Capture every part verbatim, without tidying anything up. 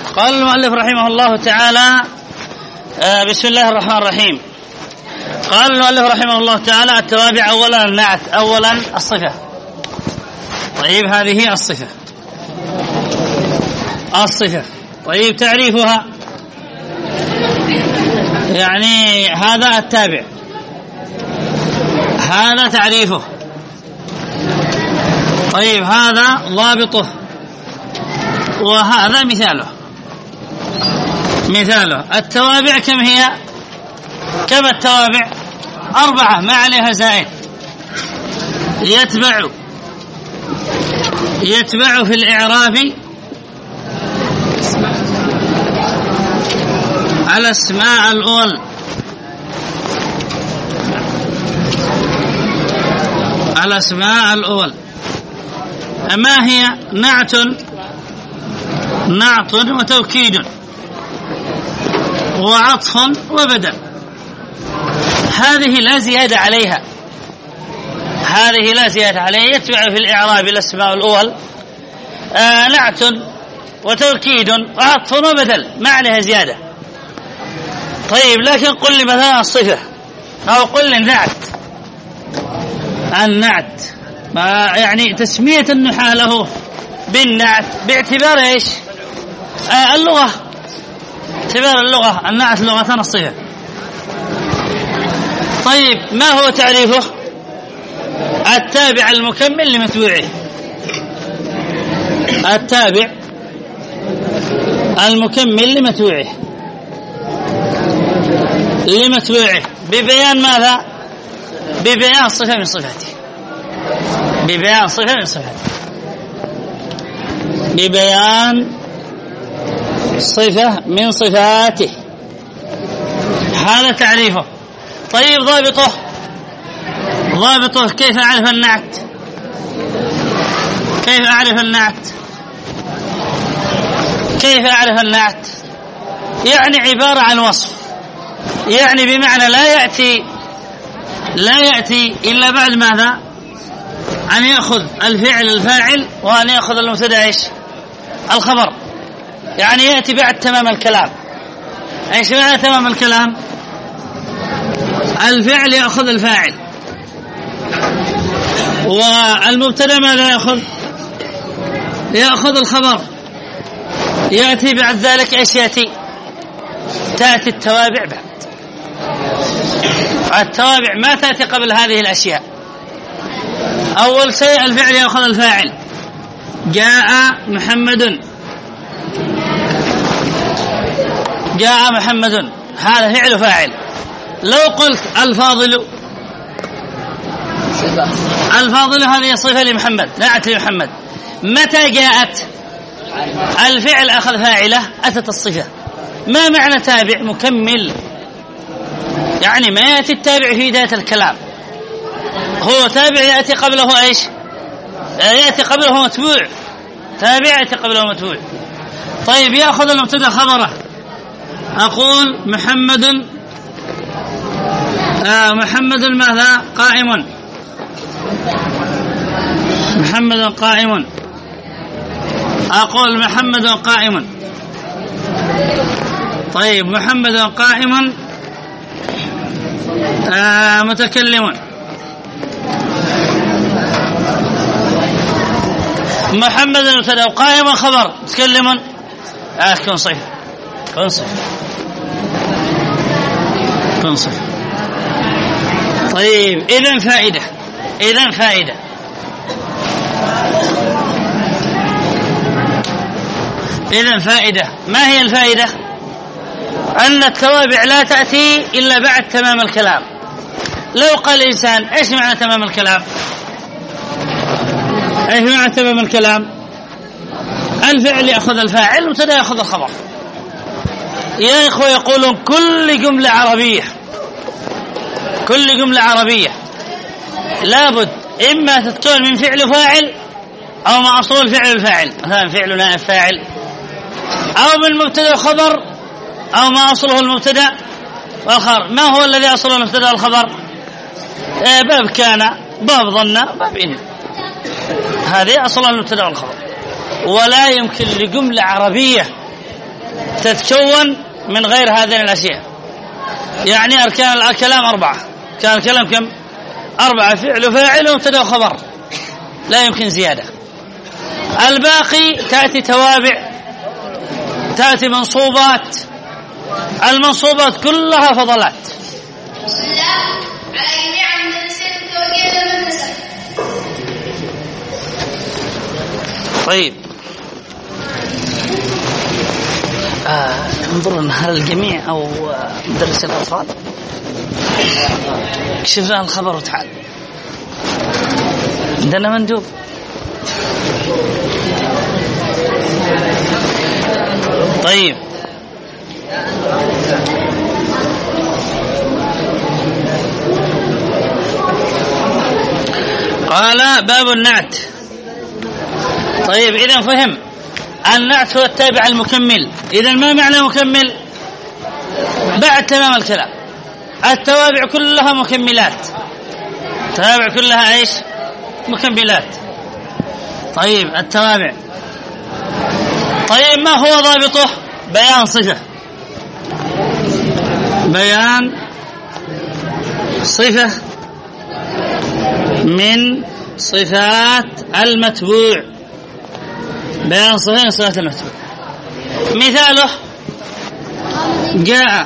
قال المؤلف رحمه الله تعالى بسم الله الرحمن الرحيم. قال المؤلف رحمه الله تعالى التوابع أولا النعت، أولا الصفة. طيب هذه الصفة الصفة طيب تعريفها يعني هذا التابع، هذا تعريفه. طيب هذا ضابطه وهذا مثاله. مثاله التوابع كم هي؟ كم التوابع؟ أربعة ما عليها زائد. يتبع يتبع في الإعراب الأسماء الأول، الأسماء الأول ما هي؟ نعت نعت وتوكيد وعطف وبدل. هذه لا زيادة عليها، هذه لا زيادة عليها. يتبع في الإعراب الأسماء الأول آه نعت وتوكيد وعطف وبدل ما عليها زيادة. طيب لكن قل لي مثلا الصفة أو قل لي النعت. النعت يعني تسمية النحاة له بالنعت باعتبار إيش؟ آه اللغة، اعتبار اللغة. النعت لغة الصفة. طيب ما هو تعريفه؟ التابع المكمل لمتبوعه. التابع المكمل لمتبوعه لمتبوعه ببيان ماذا؟ ببيان صفة من صفاته، ببيان صفة من صفاته، ببيان صفة من صفاته. هذا تعريفه. طيب ضابطه، ضابطه كيف أعرف النعت؟ كيف أعرف النعت؟ كيف أعرف النعت؟ يعني عبارة عن وصف، يعني بمعنى لا يأتي لا يأتي إلا بعد ماذا؟ أن يأخذ الفعل الفاعل وأن يأخذ المبتدأ إيش؟ الخبر. يعني يأتي بعد تمام الكلام. إيش معنى تمام الكلام؟ الفعل يأخذ الفاعل والمبتدأ ماذا يأخذ؟ يأخذ الخبر. يأتي بعد ذلك إيش يأتي؟ تأتي التوابع بعد. التوابع ما تأتي قبل هذه الأشياء. أول شيء الفعل يأخذ الفاعل. جاء محمد، جاء محمد هذا فعل فاعل. لو قلت الفاضل، الفاضل هذه صفة لمحمد، نعت لمحمد. متى جاءت؟ الفعل أخذ فاعله أتت الصفة. ما معنى تابع مكمل؟ يعني ما يأتي التابع في بداية الكلام، هو تابع يأتي قبله إيش؟ يأتي قبله متبوع. تابع يأتي قبله متبوع. طيب يأخذ المبتدأ خبره. أقول محمد آه محمد ماذا؟ قائم. محمد قائم. أقول محمد قائم. طيب محمد قائم آه متكلم. محمد مبتدأ قائم خبر متكلم آه كن صفة، كن صفة، كن صفة. طيب إذن فائدة، إذن فائدة إذن فائدة ما هي الفائدة؟ أن التوابع لا تأتي إلا بعد تمام الكلام. لو قال الإنسان إيش معنى تمام الكلام؟ إيش معنى تمام الكلام؟ الفعل يأخذ الفاعل ومبتدأ يأخذ الخبر. يا إخوة يقولون كل جملة عربية، كل جملة عربية لابد إما تتكون من فعل فاعل أو ما أصل فعل الفاعل، مثلا فعل نائب فاعل، أو من مبتدأ خبر أو ما أصله المبتدأ والخبر. ما هو الذي أصله المبتدأ والخبر؟ إيه باب كان، باب ظن، باب إن. هذه أصل المبتدأ والخبر. ولا يمكن لجملة عربية تتكون من غير هذين الأشياء. يعني أركان الكلام أربعة. كان الكلام كم؟ أربعة: فعل وفاعل ومبتدأ وخبر، لا يمكن زيادة. الباقي تأتي توابع، تأتي منصوبات. المنصوبات كلها فضلات. طيب آه انظروا هل الجميع أو مدرس الأطفال اكشف لنا الخبر وتعال. عندنا مندوب. طيب قال باب النعت. طيب إذا فهم النعت هو التابع المكمل. إذا ما معنى مكمل؟ بعد تمام الكلام. التوابع كلها مكملات، التوابع كلها ايش؟ مكملات. طيب التوابع، طيب ما هو ضابطه؟ بيان صفة، بيان صفة من صفات المتبوع، بيان صفة من صفات المتبوع. مثاله: جاء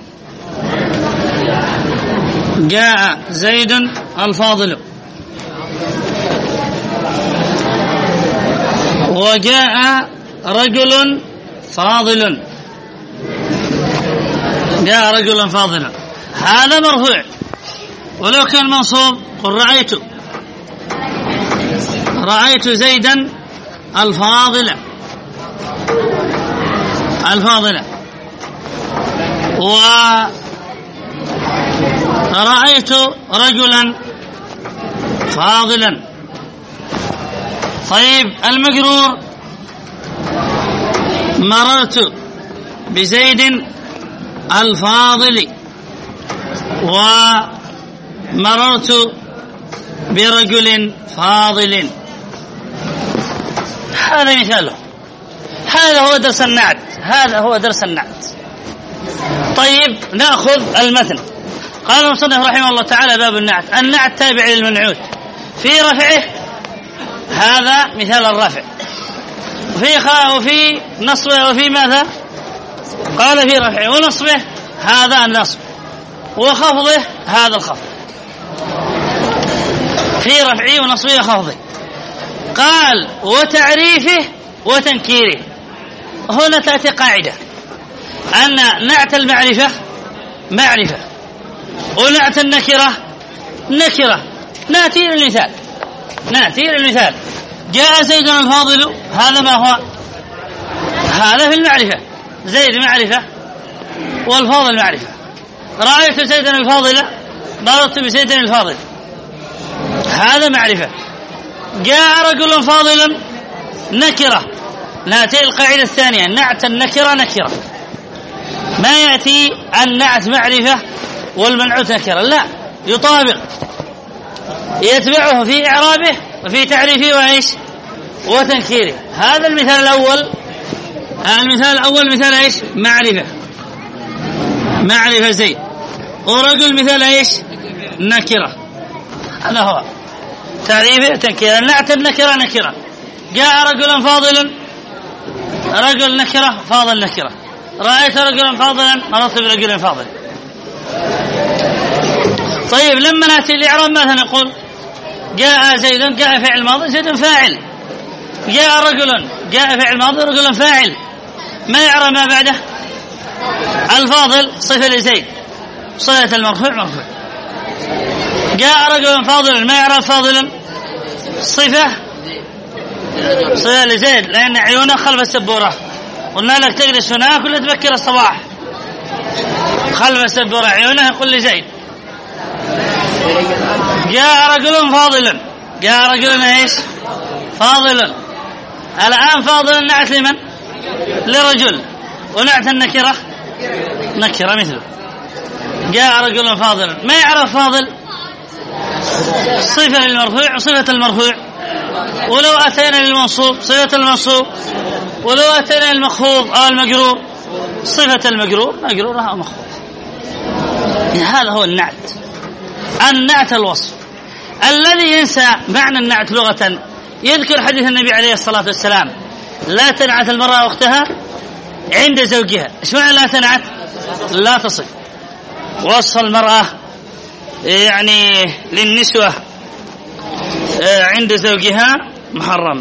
جاء زيد الفاضل، وجاء رجل فاضل، جاء رجل فاضل. هذا مرفوع، ولو كان منصوب قل رأيت رأيت زيدا الفاضل الفاضل ورأيت رجلا فاضلا. طيب المجرور: مررت بزيد الفاضل ومررت برجل فاضل. هذا مثاله. هذا هو درس النعت، هذا هو درس النعت. طيب نأخذ المثل. قال المصنف رحمه الله تعالى: باب النعت. النعت تابع للمنعوت في رفعه، هذا مثال الرفع، وفي خاء وفي نصبه وفي ماذا؟ قال في رفعه ونصبه، هذا النصب، وخفضه هذا الخفض. في رفعه ونصبه وخفضه. قال: وتعريفه وتنكيره. هنا تأتي قاعدة أن نعت المعرفة معرفة، ونعت النكرة نكرة. نأتي للمثال نأتي للمثال جاء زيد الفاضل، هذا ما هو؟ هذا في المعرفة، زيد معرفة والفاضل معرفة. رأيت زيد الفاضل، مررت بزيد الفاضل، هذا معرفة. جاء رجل فاضل نكرة. نأتي القاعدة الثانية: نعت النكرة نكرة. ما يأتي النعت معرفة والمنعوت نكرة، لا، يطابق، يتبعه في إعرابه وفي تعريفه وإيش وتنكيره. هذا المثال الأول. المثال الأول مثال إيش؟ معرفة، معرفة زيد. ورجل مثال إيش؟ نكرة. هذا هو تعريفه تنكيره. نعت النكرة نكرة. جاء رجل فاضل، رجل نكرة، فاضل نكرة. رأيت رجلا فاضلا، مررت برجل فاضل. طيب لما نأتي الإعراب ماذا نقول؟ جاء زيد، جاء فعل ماضي، زيد فاعل. جاء رجل، جاء فعل ماضي، رجل فاعل. ما يعرف ما بعده؟ الفاضل صفة لزيد، صفة المرفوع مرفوع. جاء رجل فاضل، ما يعرف فاضلا؟ صفة صفة لزيد، لأن عيونه خلف السبورة. قلنا لك تجلس هناك ولا تبكر الصباح؟ خلف السبورة عيونه، يقول لزيد. جاء رجل فاضل، جاء رجل ايش؟ فاضل. الآن فاضل نعت لمن؟ لرجل. ونعت النكرة نكرة مثله. جاء رجل فاضل، ما يعرف فاضل؟ صفة للمرفوع وصفة المرفوع. ولو أتينا للمنصوب صفة المنصوب، ولو أتينا للمخفوض أو المجرور صفة المجرور مجرورة أو مخفوضة. هذا هو النعت. النعت الوصف. الذي ينسى معنى النعت لغة يذكر حديث النبي عليه الصلاة والسلام: لا تنعت المرأة أختها عند زوجها. إيش معنى لا تنعت؟ لا تصف. وصف المرأة يعني للنسوة عند زوجها محرم،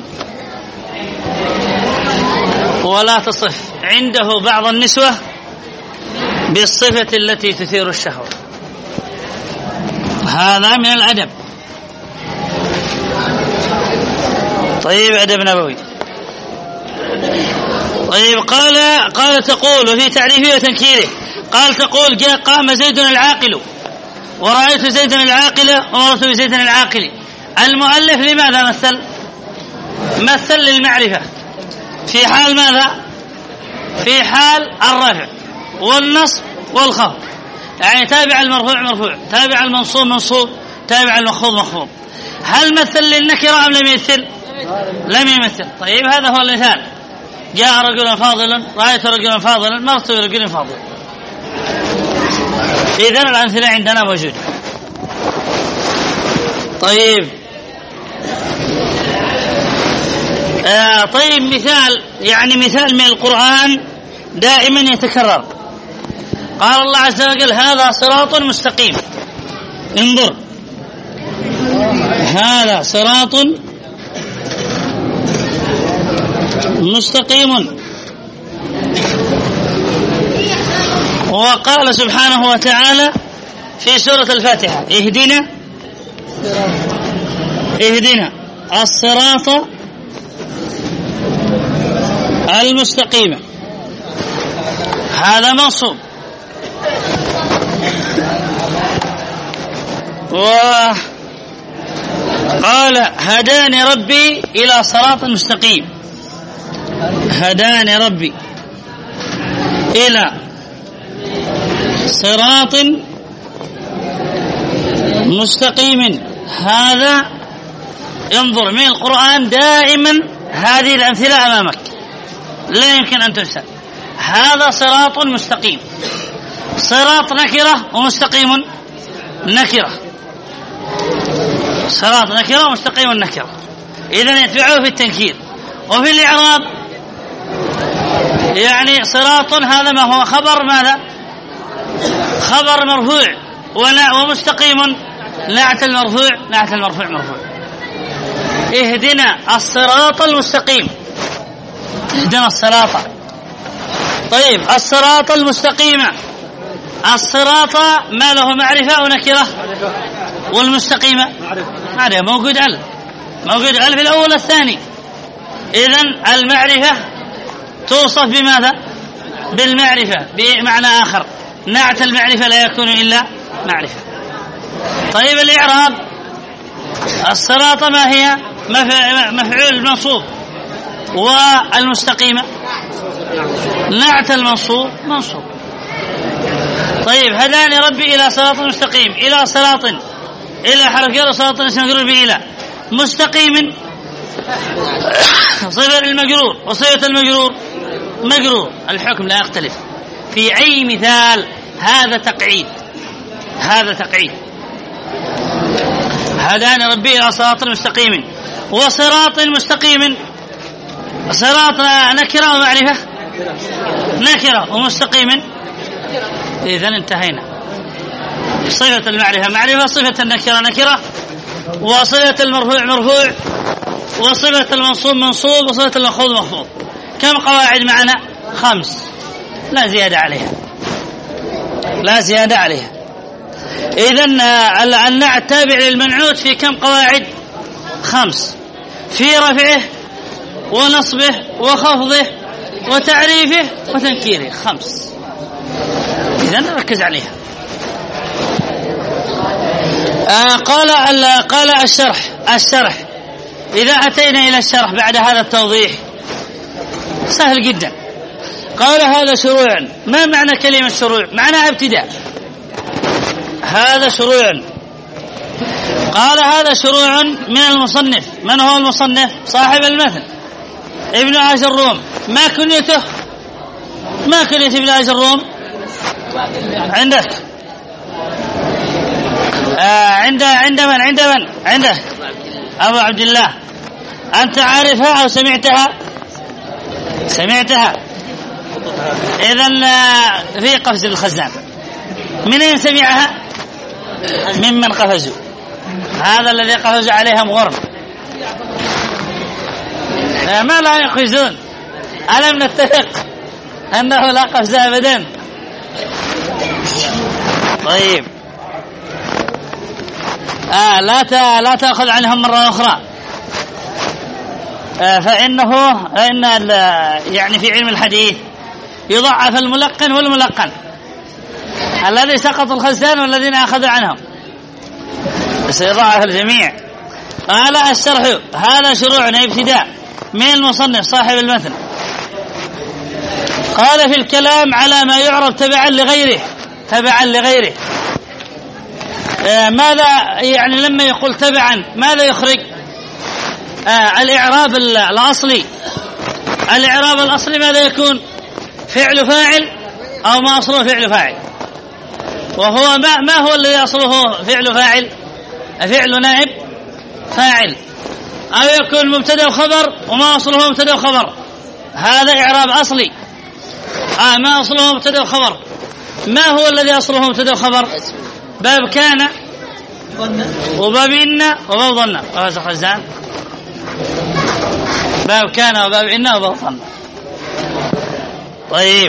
ولا تصف عنده بعض النسوة بالصفة التي تثير الشهوة. هذا من الأدب. طيب أدب نبوي. طيب قال قال تقول وفي تعريفه وتنكيره، قال تقول: جاء قام زيد العاقل ورأيت زيدا العاقل ومررت بزيد العاقل. المؤلف لماذا مثل؟ مثل للمعرفة في حال ماذا؟ في حال الرفع والنصب والخفض، يعني تابع المرفوع مرفوع، تابع المنصوب منصوب، تابع المخفوض مخفوض. هل مثل للنكرة أم لم يمثل؟ لم يمثل. طيب هذا هو المثال: جاء رجل فاضل، رأيت رجلا فاضلا، مررت برجل فاضل. إذن الأمثلة عندنا موجودة. طيب آه طيب مثال، يعني مثال من القرآن دائما يتكرر. قال الله عز وجل: هذا صراط مستقيم. انظر، هذا صراط مستقيم. وقال سبحانه وتعالى في سورة الفاتحة: اهدنا اهدنا الصراط المستقيم. هذا منصوب. وقال: هداني ربي إلى صراط مستقيم. هداني ربي إلى صراط مستقيم. هذا انظر من القرآن دائما هذه الأمثلة أمامك لا يمكن أن تنسى. هذا صراط مستقيم. صراط نكرة ومستقيم نكرة. صراط نكرة ومستقيم نكرة، إذن يتبعه في التنكير. وفي الإعراب يعني صراط هذا ما هو خبر ماذا؟ خبر مرفوع، ومستقيم نعت المرفوع نعت المرفوع مرفوع. اهدنا الصراط المستقيم. اهدنا الصراط. طيب الصراط المستقيم، الصراط ما له معرفة أو نكرة؟ والمستقيمة معرفة. موجود ألف، موجود ألف الأول الثاني. إذن المعرفة توصف بماذا؟ بالمعرفة بمعنى آخر. نعت المعرفة لا يكون إلا معرفة. طيب الإعراب، الصراط ما هي؟ مفعول منصوب، والمستقيمة نعت المنصوب منصوب. طيب هداني ربي إلى صراط مستقيم. إلى صراط، إلى حرف جر، صراط اسم مجرور بإلى. مستقيم صفة المجرور، وصفة المجرور مجرور. الحكم لا يختلف في أي مثال. هذا تقعيد، هذا تقعيد. هداني ربي إلى صراط مستقيم. وصراط مستقيم، صراط نكرة ومعرفة نكرة، ومستقيم. إذن انتهينا. صفة المعرفة معرفة، صفة النكرة نكرة، وصفة المرفوع مرفوع، وصفة المنصوب منصوب، وصفة المخفوض مخفوض. كم قواعد معنا؟ خمس، لا زيادة عليها، لا زيادة عليها. إذن النعت تابع للمنعوت في كم قواعد؟ خمس: في رفعه ونصبه وخفضه وتعريفه وتنكيره. خمس. إذن نركز عليها. آه قال قال الشرح الشرح إذا أتينا إلى الشرح بعد هذا التوضيح سهل جدا. قال: هذا شروع. ما معنى كلمة شروع؟ معنى ابتداء. هذا شروع. قال: هذا شروع من المصنف. من هو المصنف؟ صاحب المثل ابن عاشر الروم. ما كنيته؟ ما كنية في بلاد الروم عندك آه عند عند من عند من عندك أبو عبد الله. أنت عارفها أو سمعتها؟ سمعتها. إذن في قفز الخزان. من أين سمعها؟ ممن قفزوا. هذا الذي قفز عليهم غرب. ما لا يقفزون. ألم نتفق أنه لا قفز أبدا؟ طيب آه لا لا تأخذ عنهم مرة أخرى. آه فإنه إن يعني في علم الحديث يضعف الملقن والملقن، الذي سقط الخزان والذين أخذوا عنهم، سيضعف الجميع. قال الشرح هذا شروعنا ابتداء من المصنف صاحب المتن. قال في الكلام على ما يعرب تبعا لغيره. تبعا لغيره آه ماذا يعني لما يقول تبعا ماذا يخرج؟ آه الإعراب الأصلي. الإعراب الأصلي ماذا يكون؟ فعل فاعل أو ما أصله فعل فاعل. وهو ما, ما هو الذي أصله فعل فاعل؟ فعل نائب فاعل. أو يكون مبتدأ وخبر وما أصله مبتدأ وخبر، هذا إعراب أصلي. آه ما أصله مبتدأ وخبر. ما هو الذي أصله مبتدأ وخبر؟ باب كان وباب إن وباب ظن. وهذا خزان باب كان وباب إن وباب ظن. طيب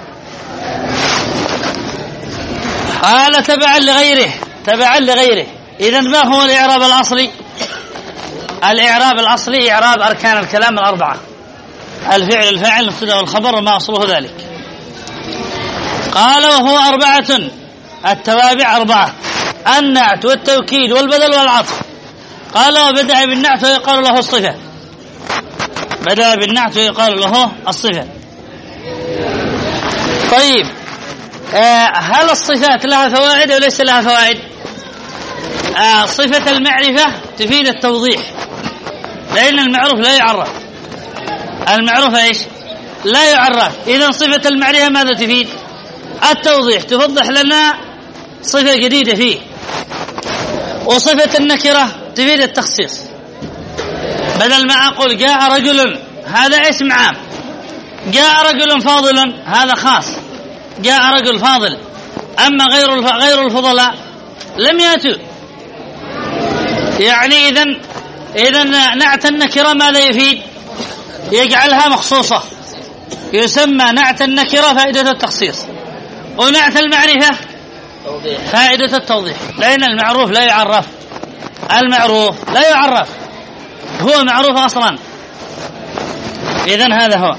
قال تبعا لغيره. تبعا لغيره. إذن ما هو الإعراب الأصلي؟ الإعراب الأصلي إعراب أركان الكلام الأربعة: الفعل الفاعل المبتدأ والخبر وما أصله ذلك. قال وهو أربعة: التوابع أربعة: النعت والتوكيد والبدل والعطف. قال وبدأ بالنعت ويقال له الصفة. بدأ بالنعت ويقال له الصفة. طيب آه هل الصفات لها فوائد أو ليس لها فوائد؟ آه صفة المعرفة تفيد التوضيح، لأن المعروف لا يعرف. المعروف إيش؟ لا يعرف. إذن صفة المعرفة ماذا تفيد؟ التوضيح، توضح لنا صفة جديدة فيه. وصفة النكرة تفيد التخصيص، بدل ما أقول جاء رجل هذا اسم عام، جاء رجل فاضل هذا خاص، جاء رجل فاضل. أما غير غير الفضلاء لم يأتوا. يعني إذن إذن نعت النكرة ماذا يفيد؟ يجعلها مخصوصة، يسمى نعت النكرة فائدة التخصيص، ونعت المعرفة فائدة التوضيح، لأن المعروف لا يعرف. المعروف لا يعرف، هو معروف أصلا. إذن هذا هو.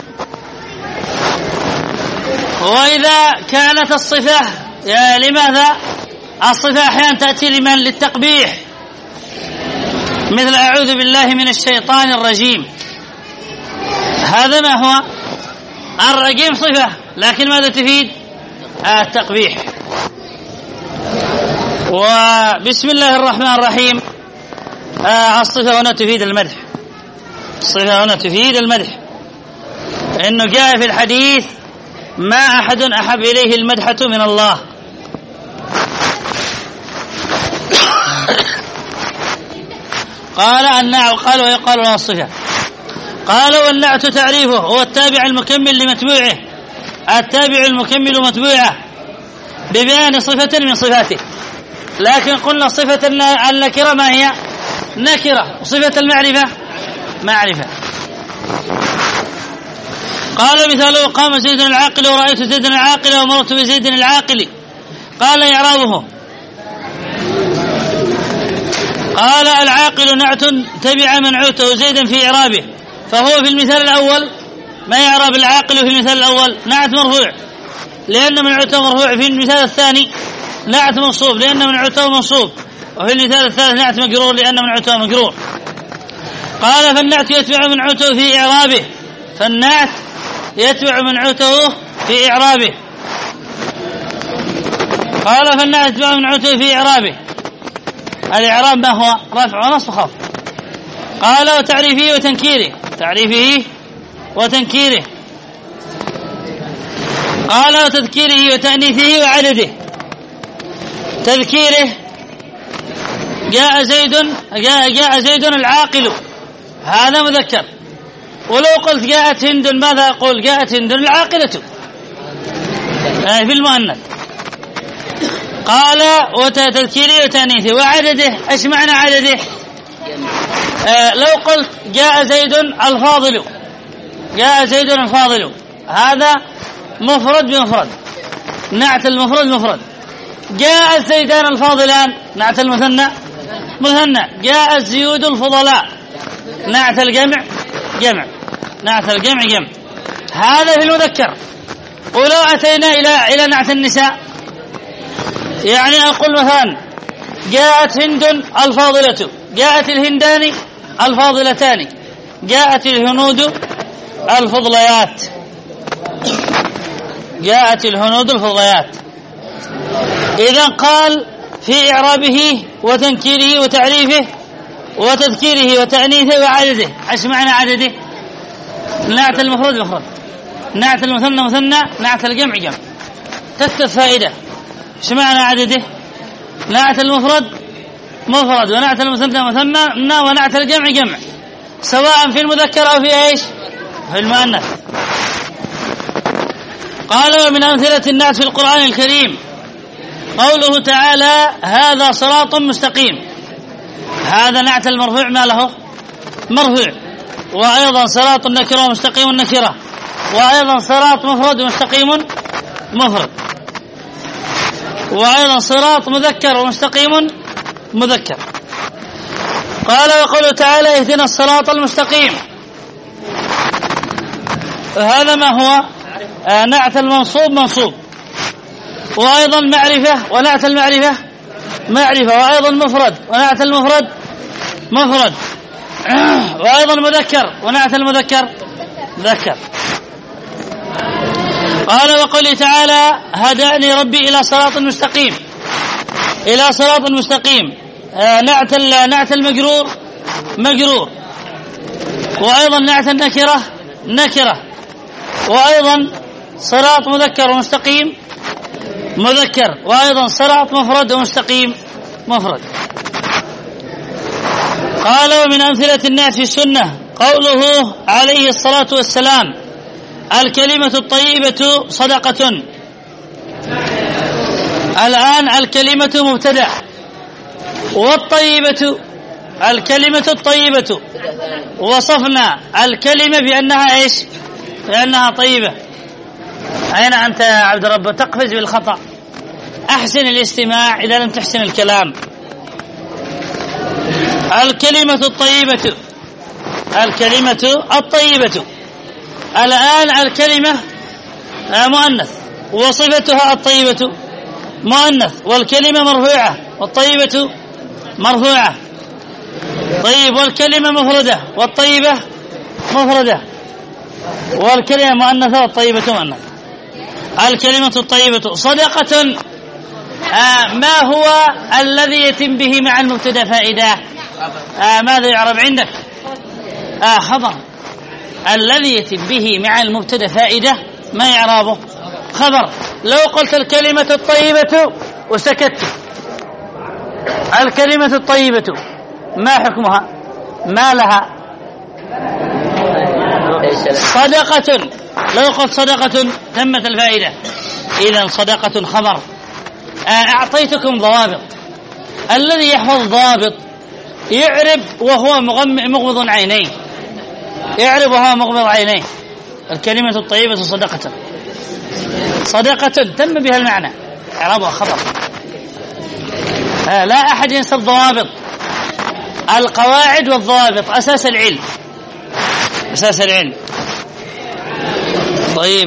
وإذا كانت الصفة لماذا؟ الصفة أحيانا تأتي لمن؟ للتقبيح، مثل أعوذ بالله من الشيطان الرجيم. هذا ما هو؟ الرجيم صفة، لكن ماذا تفيد؟ التقبيح. وبسم الله الرحمن الرحيم الصفة هنا تفيد المدح. الصفة هنا تفيد المدح، إنه جاء في الحديث ما أحد أحب إليه المدحة من الله. قال النعت قال ويقال له الصفة. قال والنعت تعريفه هو التابع المكمل لمتبوعه، التابع المكمل متبوعه ببيان صفة من صفاته. لكن قلنا صفة النكرة ما هي؟ نكرة. وصفة المعرفة معرفة. قال مثاله قام زيد العاقل ورأيت زيد العاقل ومرت بزيد العاقل. قال إعرابه. قال العاقل نعت تبع منعوته زيدا في إعرابه، فهو في المثال الأول ما يعرب العاقل في المثال الأول نعت مرفوع لأن منعوته مرفوع، في المثال الثاني نعت منصوب لأن منعوته منصوب، وفي المثال الثالث نعت مجرور لأن منعوته مجرور. قال فالنعت يتبع منعوته في إعرابه، فالنعت يتبع منعوته في إعرابه. قال فالنعت يتبع منعوته في إعرابه. الإعراب ما هو؟ رفع ونصب وخفض. قال وتعريفه وتنكيره، تعريفه وتنكيره. قال وتذكيره وتأنيثه وعدده. تذكيره جاء زيد جاء, جاء زيد العاقل، هذا مذكر. ولو قلت جاءت هند ماذا أقول؟ جاءت هند العاقلة في المؤنث. قال وتذكيره وتأنيثه وعدده. ايش معنى عدده؟ آه لو قلت جاء زيد الفاضل، جاء زيد الفاضل، هذا مفرد بمفرد، نعت المفرد مفرد. جاء الزيدان الفاضلان، نعت المثنى مثنى. جاء الزيود الفضلاء، نعت الجمع جمع، نعت الجمع جمع. هذا في المذكر. ولو أتينا إلى إلى نعت النساء، يعني أقول مثلا جاءت هند الفاضلة، جاءت الهندان الفاضلتان، جاءت الهنود الفضليات، جاءت الهنود الفضليات. إذا قال في إعرابه وتنكيره وتعريفه وتذكيره وتأنيثه وعدده. ايش معنى عدده؟ نعت المفرد مفرد، نعت المثنى مثنى، نعت الجمع جمع. تكتب فائدة. ايش معنى عدده؟ نعت المفرد مفرد، ونعت المثنى مثنى، ونعت الجمع جمع، سواء في المذكر أو في ايش؟ في المؤنث. قال ومن أمثلة النعت في القرآن الكريم قوله تعالى هذا صراط مستقيم. هذا نعت المرفوع ما له مرفوع، وأيضا صراط النكرة ومستقيم النكرة، وأيضا صراط مفرد ومستقيم مفرد، وأيضا صراط مذكر ومستقيم مذكر. قال وقوله تعالى اهدنا الصراط المستقيم. هذا ما هو؟ آه نعت المنصوب منصوب، وأيضا معرفة، ونعت المعرفة معرفة، وأيضا مفرد، ونعت المفرد مفرد، وأيضا مذكر، ونعت المذكر ذكر. قال وقوله تعالى هداني ربي إلى صراط مستقيم. إلى صراط مستقيم آه نعت نعت المجرور مجرور، وأيضا نعت النكرة نكرة، وأيضا صراط مذكر ومستقيم مذكر، وأيضا صراط مفرد ومستقيم مفرد. قال ومن أمثلة النعت في السنة قوله عليه الصلاة والسلام الكلمة الطيبة صدقة. الآن الكلمة مبتدأ، والطيبة الكلمة الطيبة وصفنا الكلمة بأنها إيش؟ بأنها طيبة. أين أنت يا عبد الرب؟ تقفز بالخطأ. أحسن الاستماع إذا لم تحسن الكلام. الكلمة الطيبة، الكلمة الطيبة. الآن الكلمة مؤنث وصفتها الطيبة مؤنث، والكلمة مرفوعة والطيبة مرفوعة. طيب والكلمة مفردة والطيبة مفردة، والكلمة مؤنثة والطيبة مؤنثة. الكلمة الطيبة صدقة. آه ما هو الذي يتم به مع المبتدا فائدة؟ آه ماذا يعرب عندك؟ آه خبر. الذي يتم به مع المبتدا فائدة ما يعربه؟ خبر. لو قلت الكلمة الطيبة وسكت، الكلمة الطيبة ما حكمها؟ ما لها؟ صدقة. لو قلت صدقة تمت الفائدة. إذن صدقة خبر. أعطيتكم ضوابط. الذي يحفظ ضوابط يعرب وهو مغمض عينيه، يعرب وهو مغمض عينيه. الكلمة الطيبة صدقة، صدقة تم بها المعنى، إعرابها خبر. لا أحد ينسى الضوابط. القواعد والضوابط أساس العلم، أساس العلم. طيب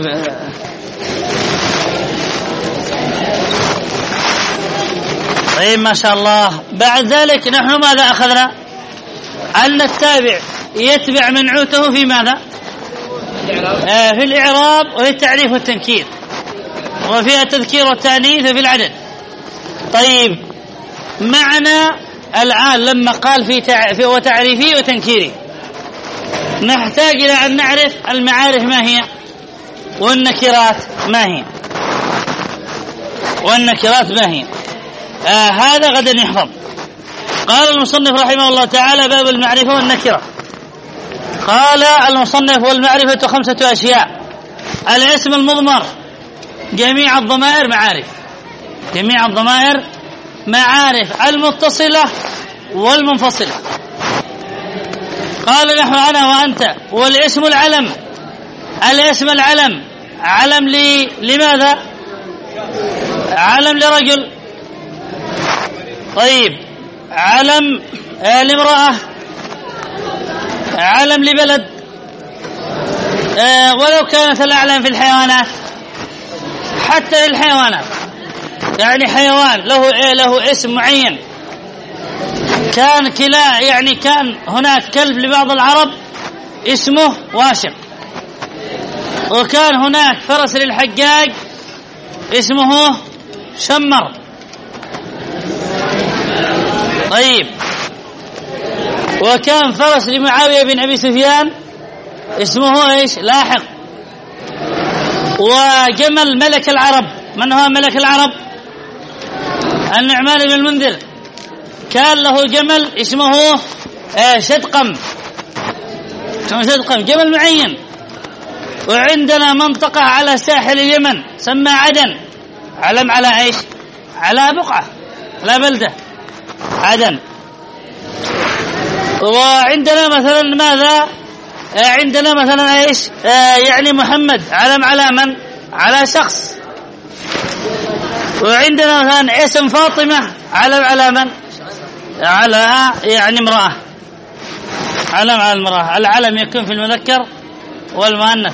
طيب ما شاء الله. بعد ذلك نحن ماذا أخذنا؟ أن التابع يتبع منعوته في ماذا؟ آه في الإعراب وفي التعريف والتنكير، وفي التذكير والتأنيث وفي العدد. طيب معنى الآن لما قال في, تع... في وتعريفي وتنكيري، نحتاج إلى أن نعرف المعارف ما هي. والنكرات ما هي والنكرات ما هي آه هذا غدا يحفظ. قال المصنف رحمه الله تعالى: باب المعرفة والنكرة. قال المصنف: والمعرفة خمسة أشياء: الاسم المضمر، جميع الضمائر معارف، جميع الضمائر معارف المتصلة والمنفصلة. قال: نحو أنا وأنت. والاسم العلم، الاسم العلم علم لي لماذا؟ علم لرجل. طيب، علم آه لامرأة، علم لبلد. آه ولو كانت الأعلام في الحيوانات، حتى للحيوانات، يعني حيوان له إيه له اسم معين. كان كلا يعني كان هناك كلب لبعض العرب اسمه واشق، وكان هناك فرس للحجاج اسمه شمر. طيب، وكان فرس لمعاوية بن أبي سفيان اسمه ايش؟ لاحق. وجمل ملك العرب، من هو ملك العرب؟ النعمان بن المنذر، كان له جمل اسمه شدقم، اسمه شدقم، جمل معين. وعندنا منطقة على ساحل اليمن سمى عدن، علم على ايش؟ على بقعة، على بلدة عدن. وعندنا مثلا ماذا؟ عندنا مثلا ايش؟ آه يعني محمد، علم على من؟ على شخص. وعندنا مثلا اسم فاطمة، علم على من؟ على يعني امرأة، علم على المرأة. العلم يكون في المذكر والمؤنث.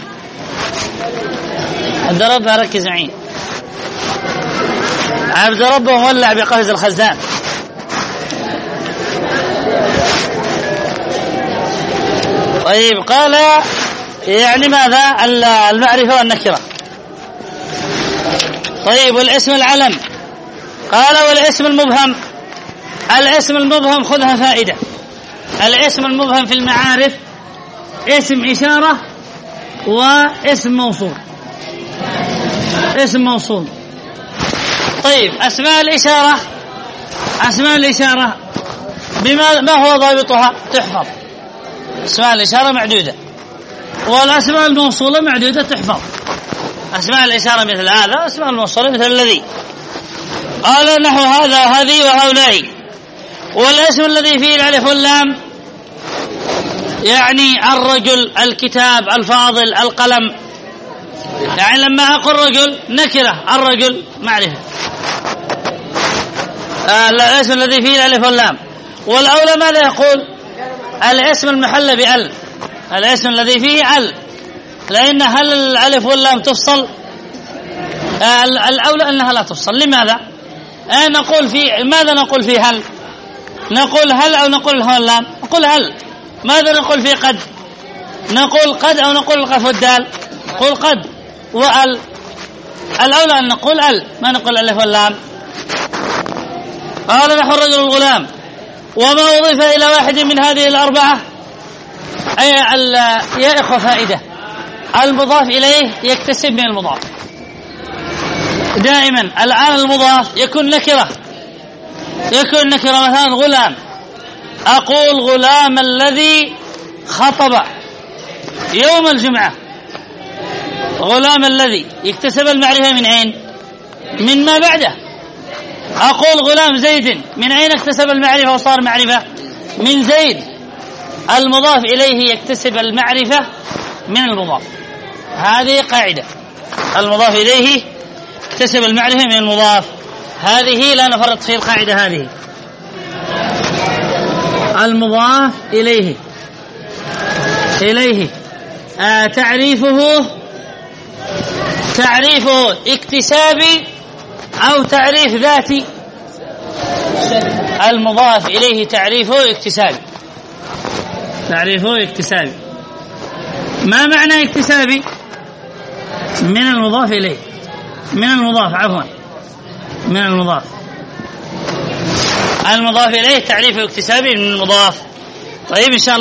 عبد ربه ركز معي، عبد ربه مولع بقفز الخزان. طيب، قال يعني ماذا؟ المعرفة والنكرة. طيب، والاسم العلم. قال: والاسم المبهم. الاسم المبهم خذها فائدة. الاسم المبهم في المعارف اسم إشارة واسم موصول، اسم موصول. طيب، أسماء الإشارة، أسماء الإشارة بما ما هو ضابطها؟ تحفظ. أسماء الإشارة معدودة، والأسماء الموصولة معدودة تحفظ. أسماء الإشارة مثل هذا، أسماء الموصولة مثل الذي. قال: نحو هذا هذه وهؤلاء. والاسم الذي فيه الألف واللام يعني الرجل، الكتاب، الفاضل، القلم. يعني لما أقول رجل نكرة، الرجل معرفة. آه الاسم الذي فيه الألف واللام. والأولى ماذا يقول؟ الاسم المحل بأل، الاسم الذي فيه أل، لأن هل الألف واللام تفصل؟ آه الأولى أنها لا تفصل. لماذا؟ آه نقول في ماذا نقول في هل؟ نقول هل أو نقول هو اللام؟ نقول هل. ماذا نقول في قد؟ نقول قد أو نقول القاف والدال؟ نقول قد وأل. الأولى أن نقول أل، ما نقول ألف واللام. قال: نحو الرجل الغلام. وما أضيف إلى واحد من هذه الأربعة، أي يا إخوة فائدة، المضاف إليه يكتسب من المضاف دائما. الآن المضاف يكون نكرة، يكون نكرة. مثلا غلام، أقول غلام الذي خطب يوم الجمعة. غلام الذي يكتسب المعرفة من أين؟ من ما بعده. أقول غلام زيد، من أين اكتسب المعرفة وصار معرفة؟ من زيد. المضاف إليه يكتسب المعرفة من المضاف، هذه قاعدة. المضاف إليه يكتسب المعرفة من المضاف، هذه لا نفرط في القاعدة هذه. المضاف إليه إليه آه تعريفه تعريفه اكتسابي أو تعريف ذاتي. المضاف إليه تعريفه اكتسابي، تعريفه اكتسابي. ما معنى اكتسابي؟ من المضاف إليه، من المضاف عفوا من المضاف المضاف إليه تعريفه اكتسابي من المضاف. طيب، إن شاء الله